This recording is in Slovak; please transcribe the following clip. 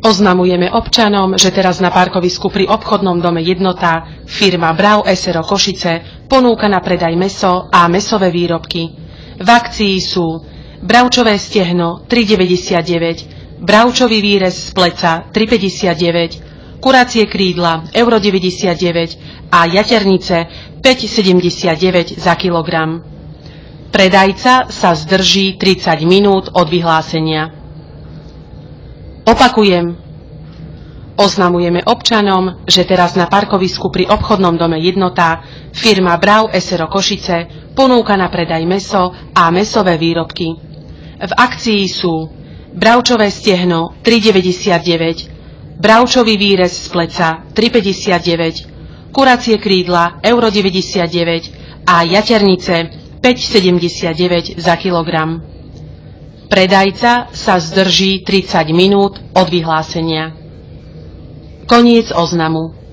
Oznamujeme občanom, že teraz na parkovisku pri obchodnom dome Jednota firma Brau SRO Košice ponúka na predaj mäso a mäsové výrobky. V akcii sú bravčové stehno 3,99, bravčový výrez z pleca 3,59, kuracie krídla euro 99 a jaternice 5,79 za kilogram. Predajca sa zdrží 30 minút od vyhlásenia. Opakujem, oznamujeme občanom, že teraz na parkovisku pri obchodnom dome Jednota firma Brau SRO Košice ponúka na predaj mäso a mäsové výrobky. V akcii sú bravčové stehno 3,99, bravčový výrez z pleca 3,59, kuracie krídla euro 99 a jaternice 5,79 za kilogram. Predajca sa zdrží 30 minút od vyhlásenia. Koniec oznamu.